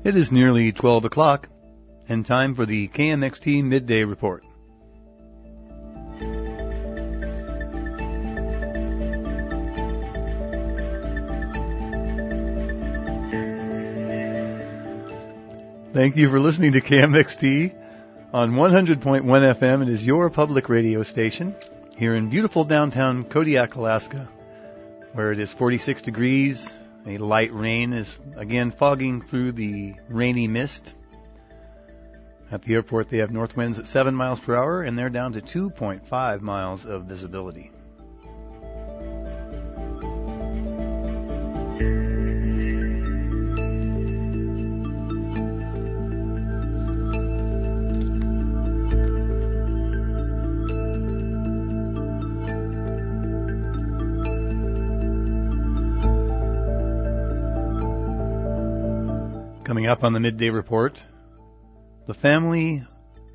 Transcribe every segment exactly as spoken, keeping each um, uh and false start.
It is nearly twelve o'clock, and time for the K M X T Midday Report. Thank you for listening to K M X T on one hundred point one F M. It is your public radio station here in beautiful downtown Kodiak, Alaska, where it is forty-six degrees. A light rain is again fogging through the rainy mist. At the airport, they have north winds at seven miles per hour, and they're down to two point five miles of visibility. Coming up on the Midday Report, the family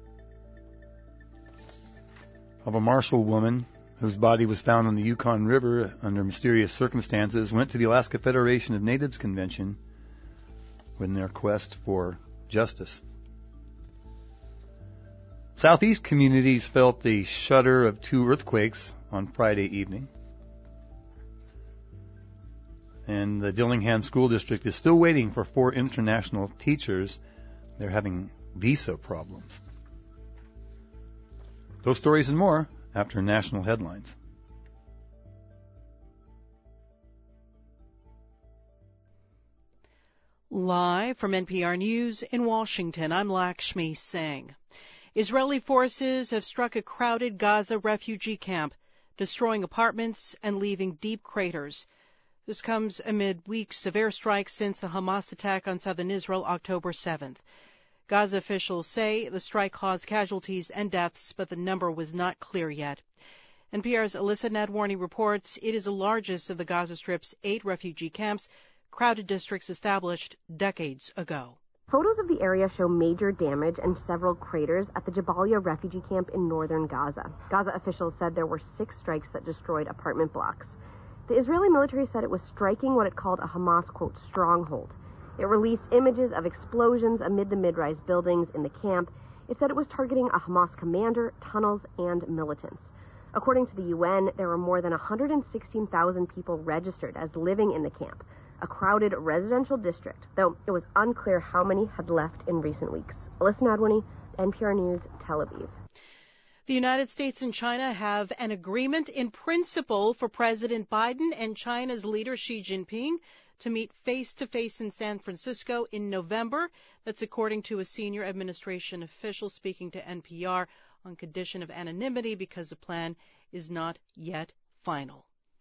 of a Marshall woman whose body was found on the Yukon River under mysterious circumstances went to the Alaska Federation of Natives Convention in their quest for justice. Southeast communities felt the shudder of two earthquakes on Friday evening. And the Dillingham School District is still waiting for four international teachers. They're having visa problems. Those stories and more after national headlines. Live from N P R News in Washington, I'm Lakshmi Singh. Israeli forces have struck a crowded Gaza refugee camp, destroying apartments and leaving deep craters. This comes amid weeks of airstrikes since the Hamas attack on southern Israel October seventh. Gaza officials say the strike caused casualties and deaths, but the number was not clear yet. N P R's Alyssa Nadwarny reports it is the largest of the Gaza Strip's eight refugee camps, crowded districts established decades ago. Photos of the area show major damage and several craters at the Jabalia refugee camp in northern Gaza. Gaza officials said there were six strikes that destroyed apartment blocks. The Israeli military said it was striking what it called a Hamas, quote, stronghold. It released images of explosions amid the mid-rise buildings in the camp. It said it was targeting a Hamas commander, tunnels, and militants. According to the U N, there were more than one hundred sixteen thousand people registered as living in the camp, a crowded residential district, though it was unclear how many had left in recent weeks. Alyssa Nadwarny, N P R News, Tel Aviv. The United States and China have an agreement in principle for President Biden and China's leader Xi Jinping to meet face-to-face in San Francisco in November. That's according to a senior administration official speaking to N P R on condition of anonymity because the plan is not yet final.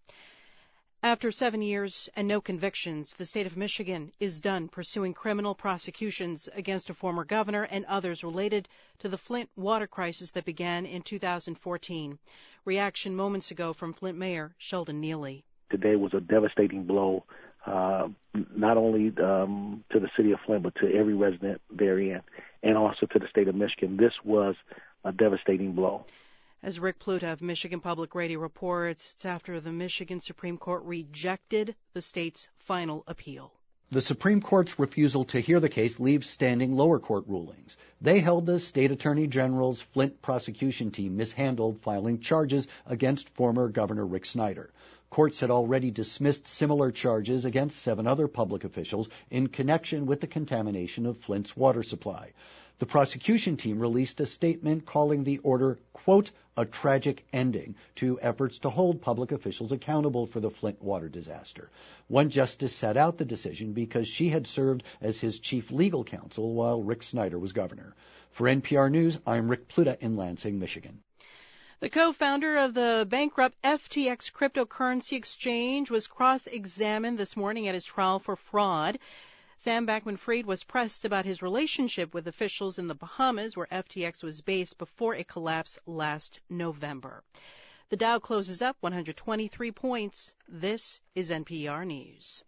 After seven years and no convictions, the state of Michigan is done pursuing criminal prosecutions against a former governor and others related to the Flint water crisis that began in two thousand fourteen. Reaction moments ago from Flint Mayor Sheldon Neely. Today was a devastating blow, uh, not only um, to the city of Flint, but to every resident therein, and also to the state of Michigan. This was a devastating blow. As Rick Pluta of Michigan Public Radio reports, it's after the Michigan Supreme Court rejected the state's final appeal. The Supreme Court's refusal to hear the case leaves standing lower court rulings. They held the state attorney general's Flint prosecution team mishandled filing charges against former Governor Rick Snyder. Courts had already dismissed similar charges against seven other public officials in connection with the contamination of Flint's water supply. The prosecution team released a statement calling the order, quote, a tragic ending to efforts to hold public officials accountable for the Flint water disaster. One justice sat out the decision because she had served as his chief legal counsel while Rick Snyder was governor. For N P R News, I'm Rick Pluta in Lansing, Michigan. The co-founder of the bankrupt F T X cryptocurrency exchange was cross-examined this morning at his trial for fraud. Sam Bankman-Fried was pressed about his relationship with officials in the Bahamas, where F T X was based before it collapsed last November. The Dow closes up one hundred twenty-three points. This is N P R News.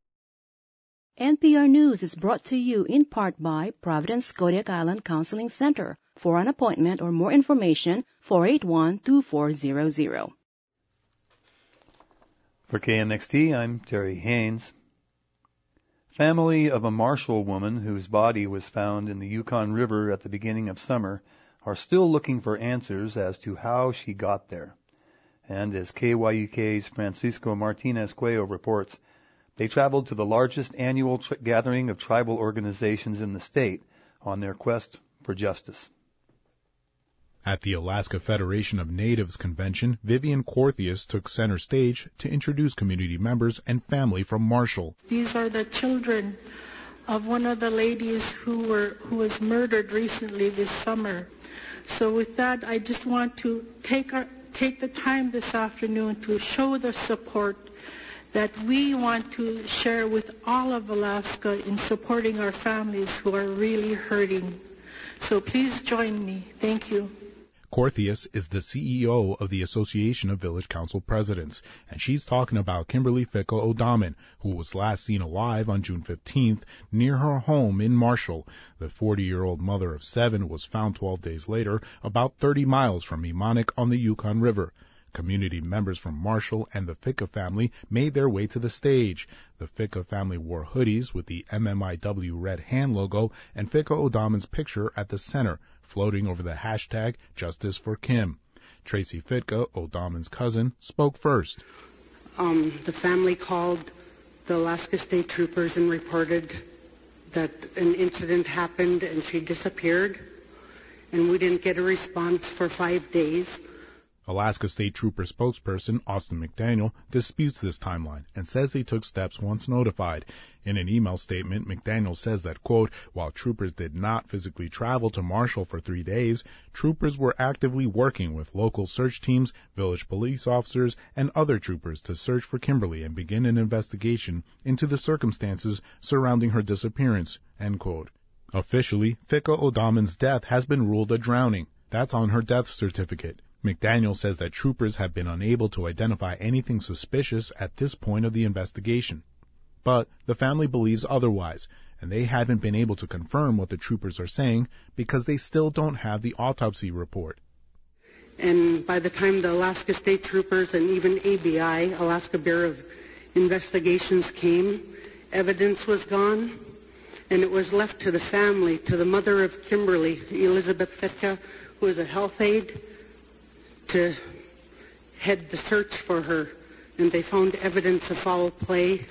N P R News is brought to you in part by Providence Kodiak Island Counseling Center. For an appointment or more information, four eight one, two four zero zero. For K M X T, I'm Terry Haynes. Family of a Marshall woman whose body was found in the Yukon River at the beginning of summer are still looking for answers as to how she got there. And as K Y U K's Francisco Martinez-Cuello reports, they traveled to the largest annual tri- gathering of tribal organizations in the state on their quest for justice. At the Alaska Federation of Natives Convention, Vivian Corthius took center stage to introduce community members and family from Marshall. These are the children of one of the ladies who were who was murdered recently this summer. So with that, I just want to take our, take the time this afternoon to show the support that we want to share with all of Alaska in supporting our families who are really hurting. So please join me. Thank you. Corthius is the C E O of the Association of Village Council Presidents, and she's talking about Kimberly Ficco Odaman, who was last seen alive on June fifteenth near her home in Marshall. The forty-year-old mother of seven was found twelve days later, about thirty miles from Emonic on the Yukon River. Community members from Marshall and the Ficca family made their way to the stage. The Ficca family wore hoodies with the M M I W red hand logo and Ficco Odaman's picture at the center, floating over the hashtag Justice for Kim. Tracy Fitka, Odaman's cousin, spoke first. Um, the family called the Alaska State Troopers and reported that an incident happened and she disappeared, and we didn't get a response for five days. Alaska State Trooper spokesperson Austin McDaniel disputes this timeline and says they took steps once notified. In an email statement, McDaniel says that, quote, while troopers did not physically travel to Marshall for three days, troopers were actively working with local search teams, village police officers, and other troopers to search for Kimberly and begin an investigation into the circumstances surrounding her disappearance, end quote. Officially, Ficca Odaman's death has been ruled a drowning. That's on her death certificate. McDaniel says that troopers have been unable to identify anything suspicious at this point of the investigation. But the family believes otherwise, and they haven't been able to confirm what the troopers are saying because they still don't have the autopsy report. And by the time the Alaska State Troopers and even A B I, Alaska Bureau of Investigations, came, evidence was gone, and it was left to the family, to the mother of Kimberly, Elizabeth Fitka, who is a health aide, to head the search for her, and they found evidence of foul play.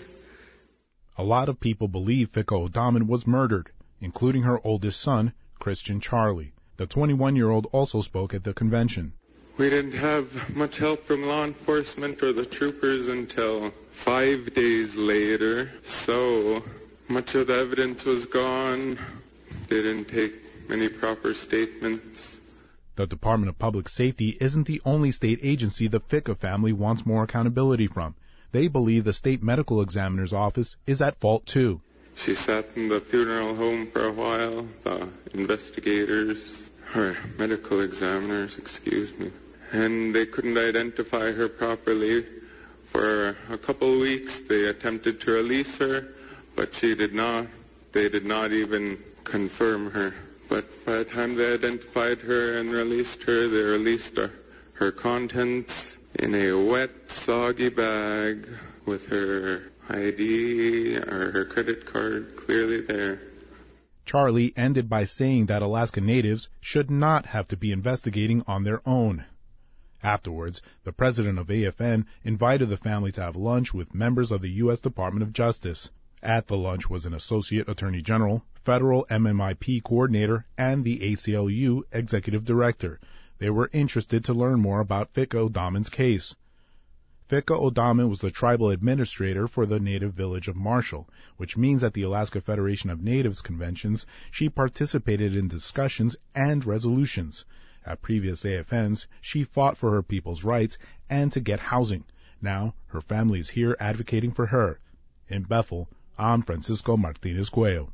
A lot of people believe Ficca Odaman was murdered, including her oldest son, Christian Charlie. The twenty-one-year-old also spoke at the convention. We didn't have much help from law enforcement or the troopers until five days later, so much of the evidence was gone. They didn't take many proper statements. The Department of Public Safety isn't the only state agency the Ficca family wants more accountability from. They believe the state medical examiner's office is at fault too. She sat in the funeral home for a while. The investigators, or medical examiners, excuse me, and they couldn't identify her properly. For a couple of weeks they attempted to release her, but she did not. They did not even confirm her. But by the time they identified her and released her, they released her, her contents in a wet, soggy bag with her I D or her credit card clearly there. Charlie ended by saying that Alaska Natives should not have to be investigating on their own. Afterwards, the president of A F N invited the family to have lunch with members of the U S Department of Justice. At the lunch was an Associate Attorney General, Federal M M I P Coordinator, and the A C L U Executive Director. They were interested to learn more about Ficca Odaman's case. Ficca Odaman was the tribal administrator for the native village of Marshall, which means at the Alaska Federation of Natives conventions, she participated in discussions and resolutions. At previous A F Ns, she fought for her people's rights and to get housing. Now, her family is here advocating for her. In Bethel, I'm Francisco Martinez-Cuello.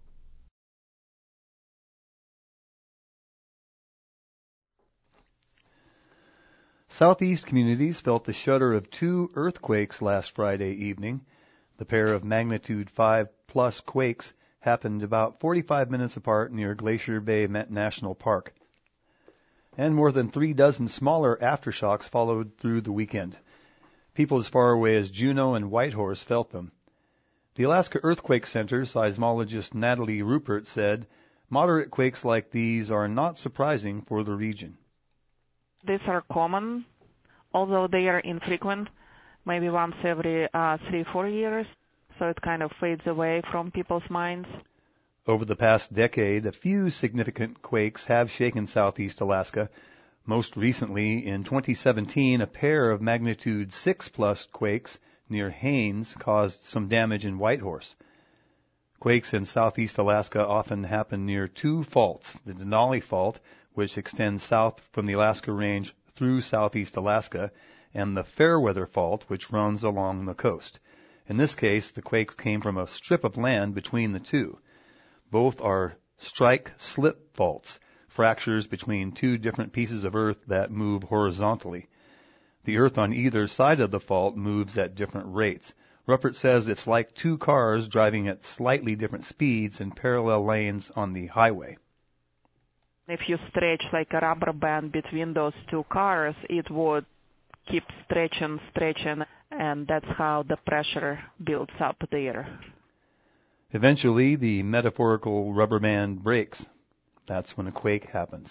Southeast communities felt the shudder of two earthquakes last Friday evening. The pair of magnitude five plus quakes happened about forty-five minutes apart near Glacier Bay National Park. And more than three dozen smaller aftershocks followed through the weekend. People as far away as Juneau and Whitehorse felt them. The Alaska Earthquake Center seismologist Natalie Rupert said, moderate quakes like these are not surprising for the region. These are common, although they are infrequent, maybe once every uh, three, four years, so it kind of fades away from people's minds. Over the past decade, a few significant quakes have shaken southeast Alaska. Most recently, in twenty seventeen, a pair of magnitude six plus quakes near Haines caused some damage in Whitehorse. Quakes in southeast Alaska often happen near two faults, the Denali Fault, which extends south from the Alaska Range through southeast Alaska, and the Fairweather Fault, which runs along the coast. In this case, the quakes came from a strip of land between the two. Both are strike-slip faults, fractures between two different pieces of earth that move horizontally. The earth on either side of the fault moves at different rates. Rupert says it's like two cars driving at slightly different speeds in parallel lanes on the highway. If you stretch like a rubber band between those two cars, it would keep stretching, stretching, and that's how the pressure builds up there. Eventually, the metaphorical rubber band breaks. That's when a quake happens.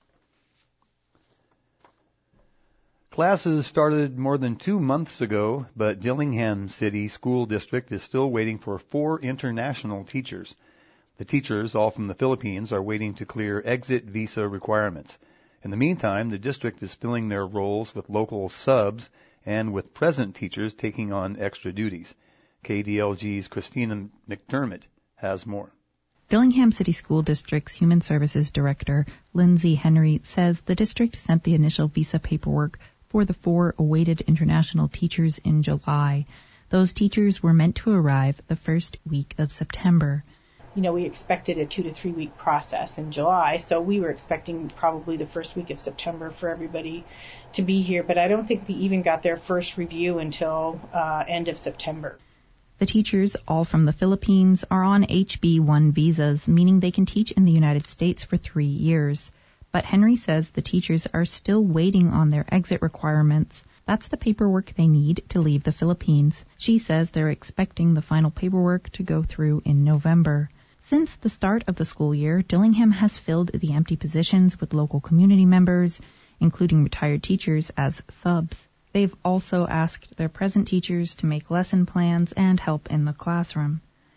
Classes started more than two months ago, but Dillingham City School District is still waiting for four international teachers. The teachers, all from the Philippines, are waiting to clear exit visa requirements. In the meantime, the district is filling their roles with local subs and with present teachers taking on extra duties. K D L G's Christina McDermott has more. Dillingham City School District's Human Services Director, Lindsay Henry, says the district sent the initial visa paperwork for the four awaited international teachers in July. Those teachers were meant to arrive the first week of September. You know, we expected a two to three week process in July, so we were expecting probably the first week of September for everybody to be here, but I don't think they even got their first review until uh, end of September. The teachers, all from the Philippines, are on H B one visas, meaning they can teach in the United States for three years. But Henry says the teachers are still waiting on their exit requirements. That's the paperwork they need to leave the Philippines. She says they're expecting the final paperwork to go through in November. Since the start of the school year, Dillingham has filled the empty positions with local community members, including retired teachers, as subs. They've also asked their present teachers to make lesson plans and help in the classroom.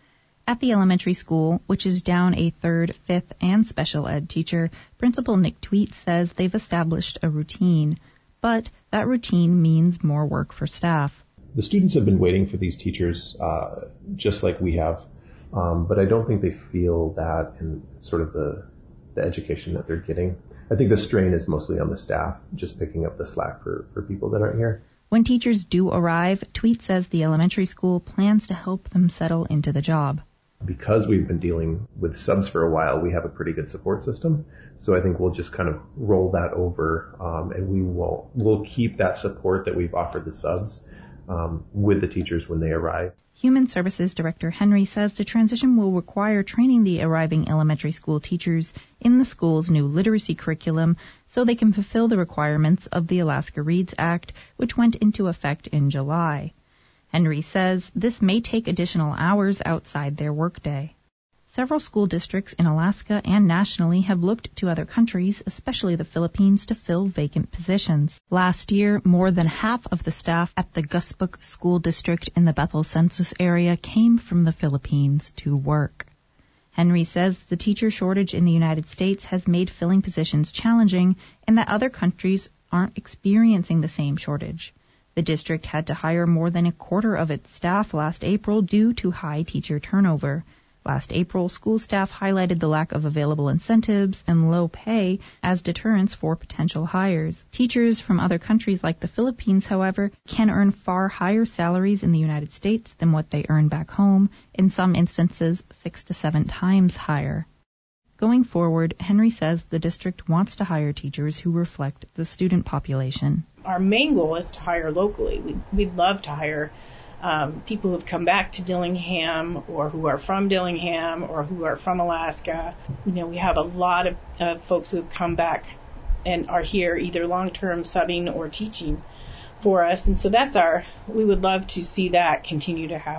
At the elementary school, which is down a third, fifth, and special ed teacher, Principal Nick Tweet says they've established a routine. But that routine means more work for staff. The students have been waiting for these teachers, uh, just like we have. Um, but I don't think they feel that in sort of the, the education that they're getting. I think the strain is mostly on the staff, just picking up the slack for, for people that aren't here. When teachers do arrive, Tweet says the elementary school plans to help them settle into the job. Because we've been dealing with subs for a while, we have a pretty good support system. So I think we'll just kind of roll that over, um, and we will we'll keep that support that we've offered the subs um, with the teachers when they arrive. Human Services Director Henry says the transition will require training the arriving elementary school teachers in the school's new literacy curriculum so they can fulfill the requirements of the Alaska Reads Act, which went into effect in July. Henry says this may take additional hours outside their workday. Several school districts in Alaska and nationally have looked to other countries, especially the Philippines, to fill vacant positions. Last year, more than half of the staff at the Gusbook School District in the Bethel census area came from the Philippines to work. Henry says the teacher shortage in the United States has made filling positions challenging and that other countries aren't experiencing the same shortage. The district had to hire more than a quarter of its staff last April due to high teacher turnover. Last April, school staff highlighted the lack of available incentives and low pay as deterrents for potential hires. Teachers from other countries like the Philippines, however, can earn far higher salaries in the United States than what they earn back home, in some instances six to seven times higher. Going forward, Henry says the district wants to hire teachers who reflect the student population. Our main goal is to hire locally. We'd, we'd love to hire um, people who have come back to Dillingham or who are from Dillingham or who are from Alaska. You know, we have a lot of uh, folks who have come back and are here either long-term subbing or teaching for us. And so that's our, we would love to see that continue to happen.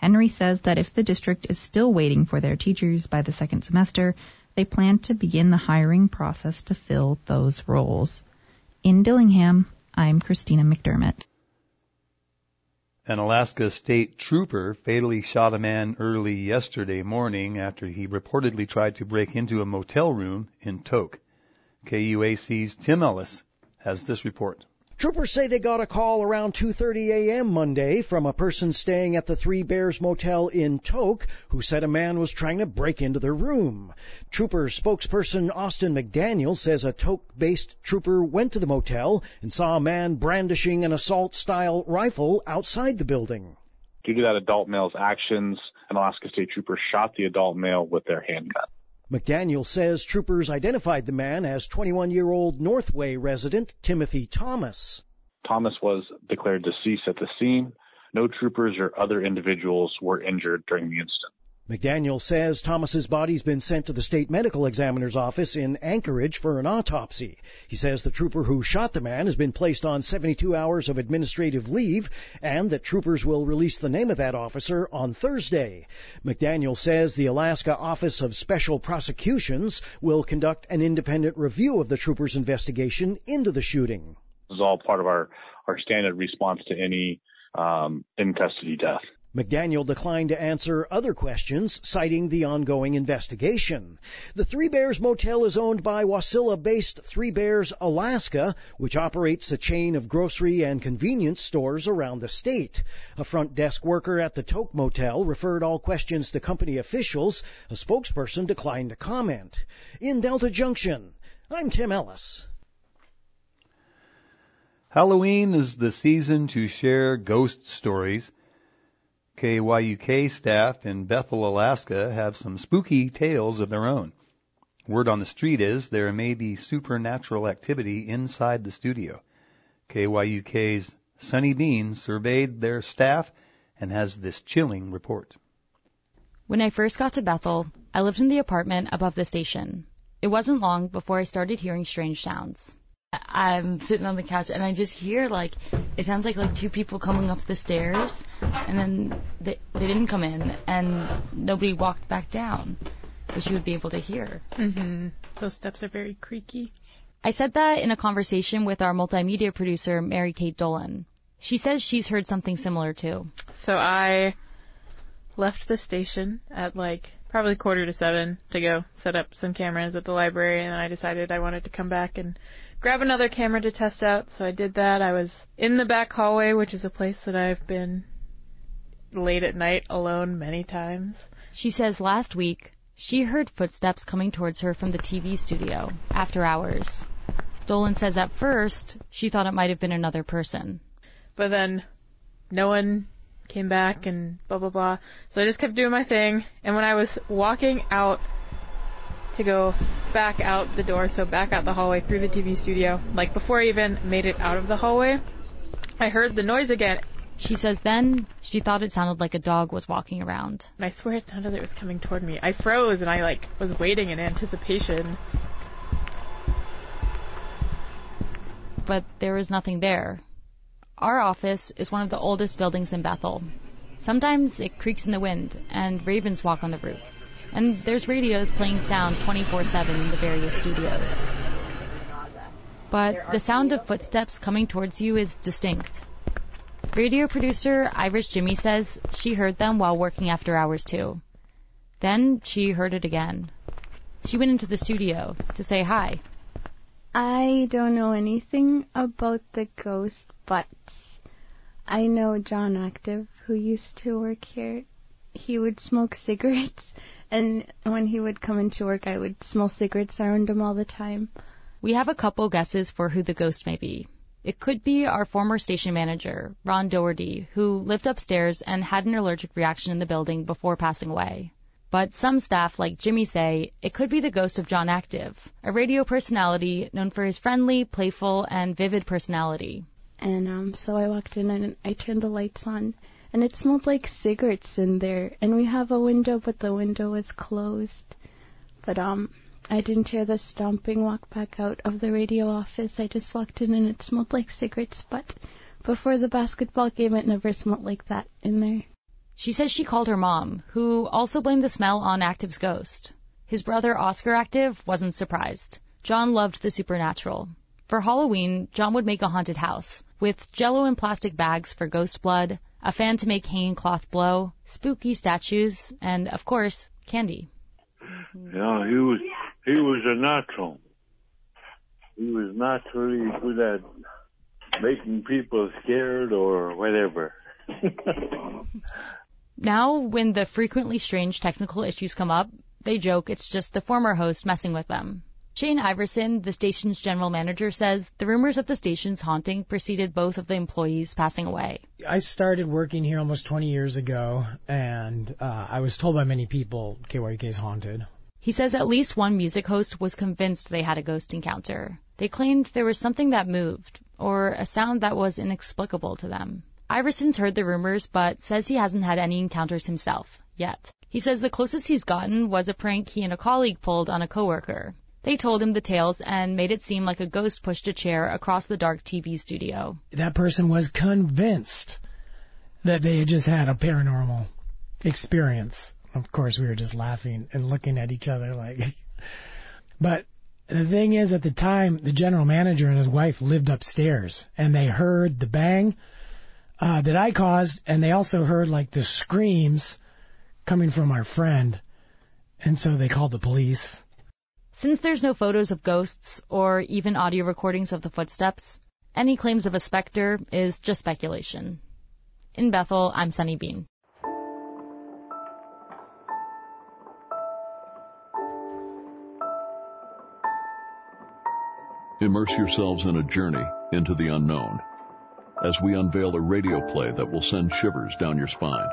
Henry says that if the district is still waiting for their teachers by the second semester, they plan to begin the hiring process to fill those roles. In Dillingham, I'm Christina McDermott. An Alaska state trooper fatally shot a man early yesterday morning after he reportedly tried to break into a motel room in Tok. K U A C's Tim Ellis has this report. Troopers say they got a call around two thirty a.m. Monday from a person staying at the Three Bears Motel in Tok who said a man was trying to break into their room. Trooper spokesperson Austin McDaniel says a Tok-based trooper went to the motel and saw a man brandishing an assault-style rifle outside the building. Due to that adult male's actions, an Alaska State trooper shot the adult male with their handgun. McDaniel says troopers identified the man as twenty-one-year-old Northway resident Timothy Thomas. Thomas was declared deceased at the scene. No troopers or other individuals were injured during the incident. McDaniel says Thomas's body's been sent to the state medical examiner's office in Anchorage for an autopsy. He says the trooper who shot the man has been placed on seventy-two hours of administrative leave and that troopers will release the name of that officer on Thursday. McDaniel says the Alaska Office of Special Prosecutions will conduct an independent review of the trooper's investigation into the shooting. This is all part of our, our standard response to any um, in-custody death. McDaniel declined to answer other questions, citing the ongoing investigation. The Three Bears Motel is owned by Wasilla-based Three Bears Alaska, which operates a chain of grocery and convenience stores around the state. A front desk worker at the Tok Motel referred all questions to company officials. A spokesperson declined to comment. In Delta Junction, I'm Tim Ellis. Halloween is the season to share ghost stories. K Y U K staff in Bethel, Alaska have some spooky tales of their own. Word on the street is there may be supernatural activity inside the studio. K Y U K's Sunny Bean surveyed their staff and has this chilling report. When I first got to Bethel, I lived in the apartment above the station. It wasn't long before I started hearing strange sounds. I'm sitting on the couch and I just hear like, it sounds like like two people coming up the stairs and then they, they didn't come in and nobody walked back down, which you would be able to hear. Mm-hmm. Those steps are very creaky. I said that in a conversation with our multimedia producer, Mary Kate Dolan. She says she's heard something similar too. So I left the station at like probably quarter to seven to go set up some cameras at the library, and I decided I wanted to come back and grab another camera to test out, so I did that. I was in the back hallway, which is a place that I've been late at night alone many times. She says last week she heard footsteps coming towards her from the T V studio after hours. Dolan says at first she thought it might have been another person. But then no one came back and blah, blah, blah. So I just kept doing my thing, and when I was walking out to go back out the door, so back out the hallway through the T V studio, like before I even made it out of the hallway, I heard the noise again. She says then she thought it sounded like a dog was walking around. And I swear it sounded like it was coming toward me. I froze and I like was waiting in anticipation. But there was nothing there. Our office is one of the oldest buildings in Bethel. Sometimes it creaks in the wind and ravens walk on the roof. And there's radios playing sound twenty-four seven in the various studios. But the sound of footsteps coming towards you is distinct. Radio producer Irish Jimmy says she heard them while working after hours too. Then she heard it again. She went into the studio to say hi. I don't know anything about the ghost, but I know John Active, who used to work here. He would smoke cigarettes, and when he would come into work, I would smell cigarettes around him all the time. We have a couple guesses for who the ghost may be. It could be our former station manager, Ron Doherty, who lived upstairs and had an allergic reaction in the building before passing away. But some staff, like Jimmy, say it could be the ghost of John Active, a radio personality known for his friendly, playful, and vivid personality. And um, so I walked in and I turned the lights on, and it smelled like cigarettes in there. And we have a window, but the window was closed. But um, I didn't hear the stomping walk back out of the radio office. I just walked in and it smelled like cigarettes. But before the basketball game, it never smelled like that in there. She says she called her mom, who also blamed the smell on Active's ghost. His brother, Oscar Active, wasn't surprised. John loved the supernatural. For Halloween, John would make a haunted house, with jello and plastic bags for ghost blood, a fan to make hanging cloth blow, spooky statues, and, of course, candy. Yeah, he was he was a natural. He was naturally good at making people scared or whatever. Now, when the frequently strange technical issues come up, they joke it's just the former host messing with them. Shane Iverson, the station's general manager, says the rumors of the station's haunting preceded both of the employees passing away. I started working here almost twenty years ago, and uh, I was told by many people K Y U K is haunted. He says at least one music host was convinced they had a ghost encounter. They claimed there was something that moved, or a sound that was inexplicable to them. Iverson's heard the rumors, but says he hasn't had any encounters himself, yet. He says the closest he's gotten was a prank he and a colleague pulled on a coworker. They told him the tales and made it seem like a ghost pushed a chair across the dark T V studio. That person was convinced that they had just had a paranormal experience. Of course, we were just laughing and looking at each other like... But the thing is, at the time, the general manager and his wife lived upstairs, and they heard the bang uh, that I caused, and they also heard, like, the screams coming from our friend, and so they called the police. Since there's no photos of ghosts or even audio recordings of the footsteps, any claims of a specter is just speculation. In Bethel, I'm Sunny Bean. Immerse yourselves in a journey into the unknown as we unveil a radio play that will send shivers down your spine.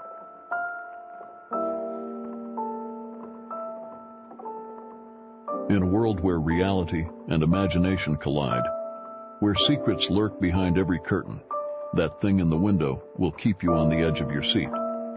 In a world where reality and imagination collide, where secrets lurk behind every curtain, that thing in the window will keep you on the edge of your seat.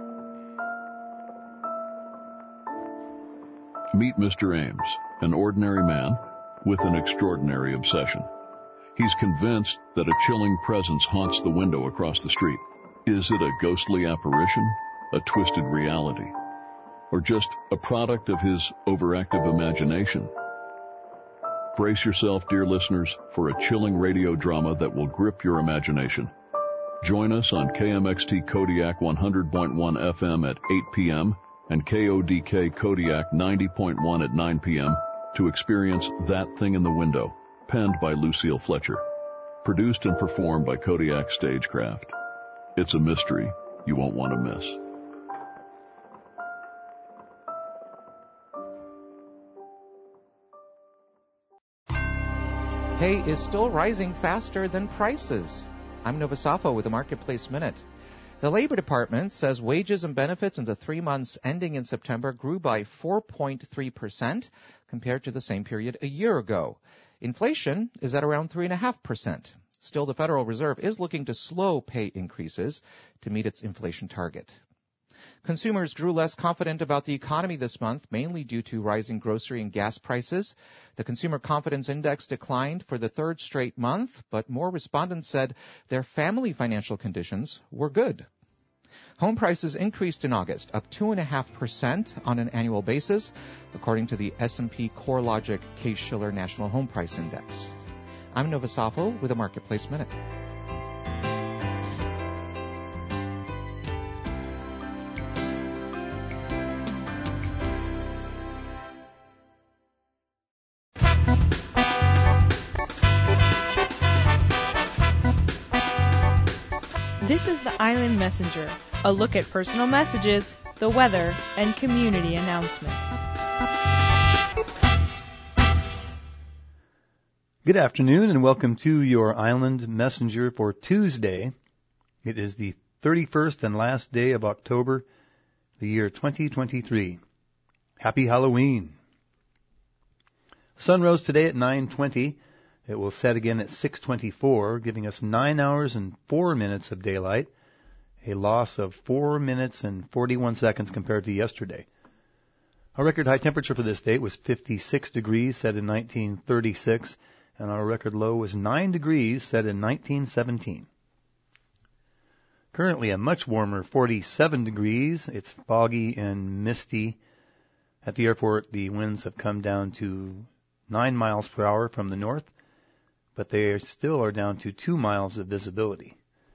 Meet Mister Ames, an ordinary man with an extraordinary obsession. He's convinced that a chilling presence haunts the window across the street. Is it a ghostly apparition, a twisted reality, or just a product of his overactive imagination? Brace yourself, dear listeners, for a chilling radio drama that will grip your imagination. Join us on K M X T Kodiak one hundred point one F M at eight p.m. and K O D K Kodiak ninety point one at nine p.m. to experience That Thing in the Window, penned by Lucille Fletcher. Produced and performed by Kodiak Stagecraft. It's a mystery you won't want to miss. Hay is still rising faster than prices. I'm Novosafo with the Marketplace Minute. The Labor Department says wages and benefits in the three months ending in September grew by four point three percent compared to the same period a year ago. Inflation is at around three point five percent. Still, the Federal Reserve is looking to slow pay increases to meet its inflation target. Consumers grew less confident about the economy this month, mainly due to rising grocery and gas prices. The Consumer Confidence Index declined for the third straight month, but more respondents said their family financial conditions were good. Home prices increased in August, up two point five percent on an annual basis, according to the S and P CoreLogic Case-Shiller National Home Price Index. I'm Novosafo with a Marketplace Minute. This is the Island Messenger, a look at personal messages, the weather, and community announcements. Good afternoon and welcome to your Island Messenger for Tuesday. It is the thirty-first and last day of October, the year twenty twenty-three. Happy Halloween. The sun rose today at nine twenty. It will set again at six twenty-four, giving us nine hours and four minutes of daylight, a loss of four minutes and forty-one seconds compared to yesterday. Our record high temperature for this date was fifty-six degrees, set in nineteen thirty-six, and our record low was nine degrees, set in nineteen seventeen. Currently a much warmer forty-seven degrees. It's foggy and misty. At the airport, the winds have come down to nine miles per hour from the north, but they still are down to two miles of visibility.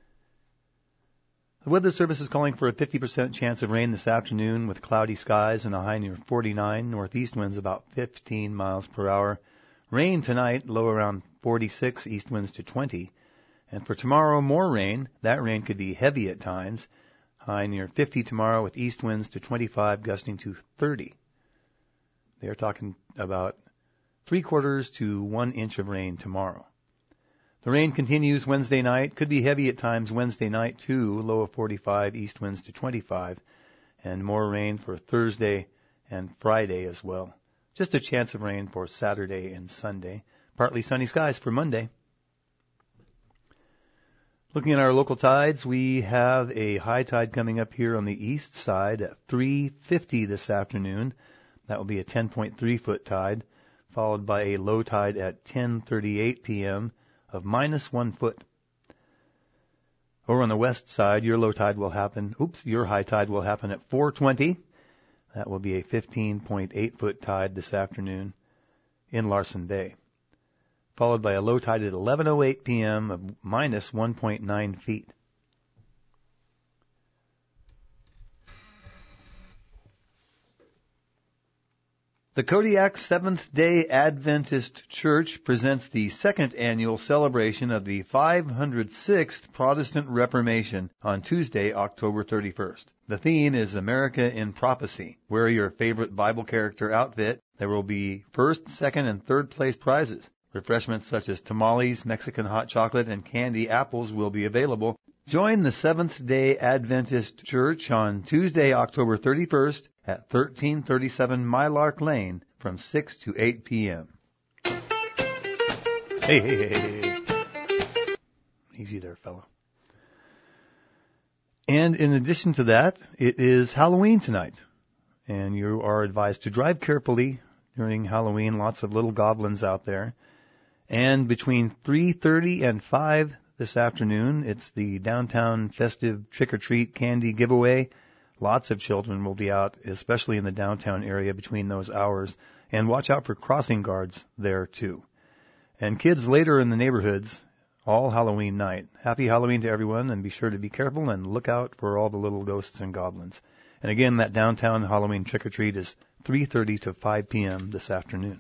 The Weather Service is calling for a fifty percent chance of rain this afternoon with cloudy skies and a high near forty-nine. Northeast winds about fifteen miles per hour. Rain tonight, low around forty-six, east winds to twenty. And for tomorrow, more rain. That rain could be heavy at times. High near fifty tomorrow with east winds to twenty-five, gusting to thirty. They're talking about three quarters to one inch of rain tomorrow. The rain continues Wednesday night. Could be heavy at times Wednesday night too. Low of forty-five, east winds to twenty-five. And more rain for Thursday and Friday as well. Just a chance of rain for Saturday and Sunday. Partly sunny skies for Monday. Looking at our local tides, we have a high tide coming up here on the east side at three fifty this afternoon. That will be a ten point three foot tide, followed by a low tide at ten thirty-eight p.m. of minus one foot. Over on the west side, your low tide will happen, oops, your high tide will happen at four twenty. That will be a fifteen point eight foot tide this afternoon in Larsen Bay, followed by a low tide at eleven oh eight p.m. of minus one point nine feet. The Kodiak Seventh-day Adventist Church presents the second annual celebration of the five hundred sixth Protestant Reformation on Tuesday, October thirty-first. The theme is America in Prophecy. Wear your favorite Bible character outfit. There will be first, second, and third place prizes. Refreshments such as tamales, Mexican hot chocolate, and candy apples will be available. Join the Seventh-day Adventist Church on Tuesday, October thirty-first at thirteen thirty-seven Mylark Lane from six to eight p.m. Hey, hey, hey, hey. Easy there, fella. And in addition to that, it is Halloween tonight. And you are advised to drive carefully during Halloween. Lots of little goblins out there. And between three thirty and five this afternoon, it's the downtown festive trick-or-treat candy giveaway. Lots of children will be out, especially in the downtown area between those hours. And watch out for crossing guards there, too. And kids later in the neighborhoods, all Halloween night. Happy Halloween to everyone, and be sure to be careful and look out for all the little ghosts and goblins. And again, that downtown Halloween trick-or-treat is three thirty to five p.m. this afternoon.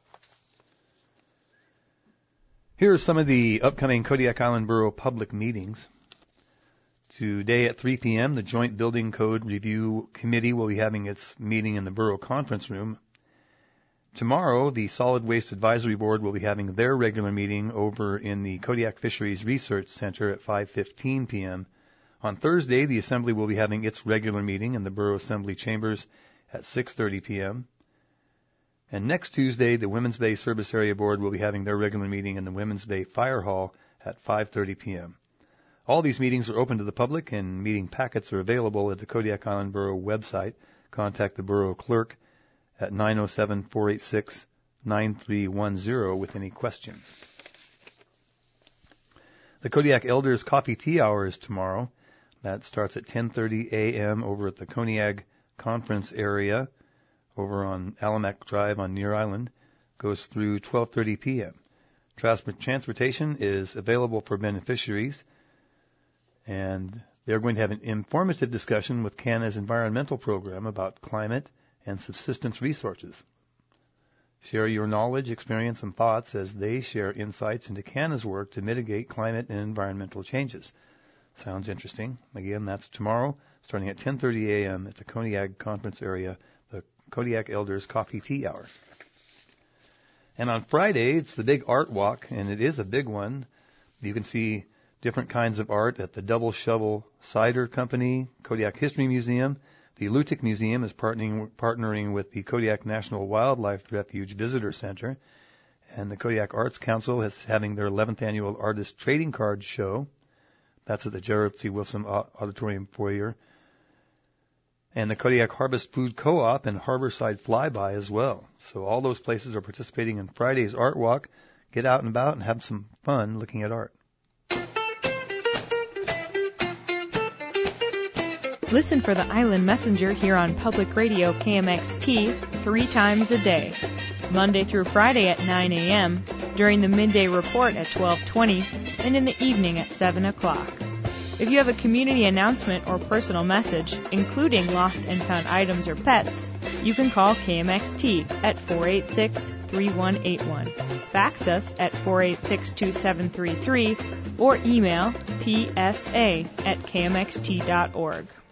Here are some of the upcoming Kodiak Island Borough public meetings. Today at three p.m., the Joint Building Code Review Committee will be having its meeting in the Borough Conference Room. Tomorrow, the Solid Waste Advisory Board will be having their regular meeting over in the Kodiak Fisheries Research Center at five fifteen p.m. On Thursday, the Assembly will be having its regular meeting in the Borough Assembly Chambers at six thirty p.m. And next Tuesday, the Women's Bay Service Area Board will be having their regular meeting in the Women's Bay Fire Hall at five thirty p.m. All these meetings are open to the public, and meeting packets are available at the Kodiak Island Borough website. Contact the Borough Clerk at nine oh seven, four eight six, nine three one zero with any questions. The Kodiak Elders Coffee Tea Hour is tomorrow. That starts at ten thirty a.m. over at the Koniag Conference area over on Alamac Drive on Near Island. Goes through twelve thirty p.m. Transportation is available for beneficiaries, and they're going to have an informative discussion with C A N A's environmental program about climate and subsistence resources. Share your knowledge, experience, and thoughts as they share insights into C A N A's work to mitigate climate and environmental changes. Sounds interesting. Again, that's tomorrow, starting at ten thirty a.m. at the Koniag Conference area, the Kodiak Elders Coffee Tea Hour. And on Friday, it's the big art walk, and it is a big one. You can see different kinds of art at the Double Shovel Cider Company, Kodiak History Museum. The Lutic Museum is partnering, partnering with the Kodiak National Wildlife Refuge Visitor Center. And the Kodiak Arts Council is having their eleventh annual Artist Trading Card Show. That's at the Gerald C. Wilson Auditorium foyer. And the Kodiak Harvest Food Co-op and Harborside Flyby as well. So all those places are participating in Friday's Art Walk. Get out and about and have some fun looking at art. Listen for the Island Messenger here on Public Radio K M X T three times a day, Monday through Friday at nine a.m., during the midday report at twelve twenty, and in the evening at seven o'clock. If you have a community announcement or personal message, including lost and found items or pets, you can call K M X T at four eight six, three one eight one, fax us at four eight six, two seven three three, or email p s a at k m x t dot org.